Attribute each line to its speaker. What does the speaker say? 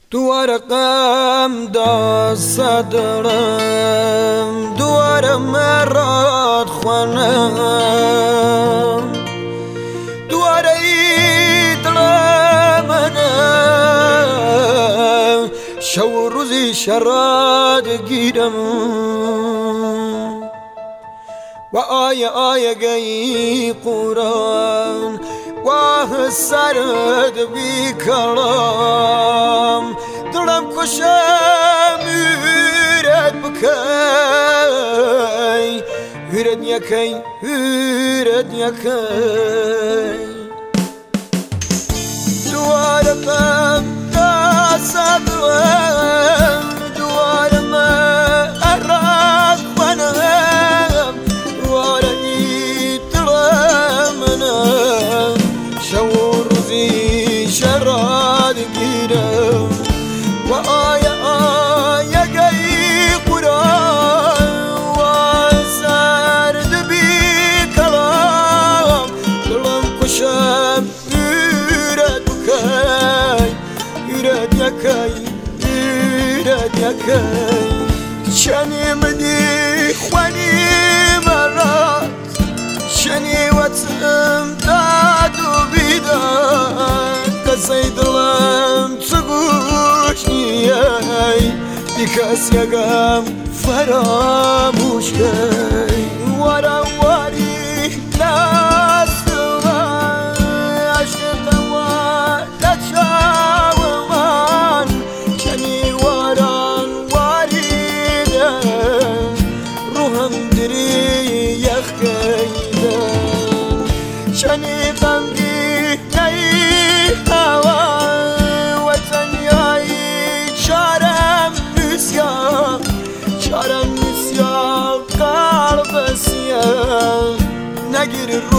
Speaker 1: دوار غم دا صدرم، دوار مراد خوانم، دوار ایدلمنم، شو روزی شراد گیرم و آیه گی قرآن واه سرد بی کلام دلم کشم یورد بکی یورد یکی یورد یکی دوار من صدرم دوار من اراد کنم دوار ایدلمنم شو روزی شراد گیرم و آیه گی قرآن و سرد بی کلام دلم کشم یورد بکی یورد یکی یورد یکی چنی منی خوانی مراد شنی وطم داد و بیداد قصه دلم چگوش نیای بی کس یکم فراموش کی وارا واری نستوان عشقم و لچاو من کنی واران واریدن روحم دری یخیدن شنی غمگی نی هوا وطن یایی چارم نسیان قلب سیان نگیر رو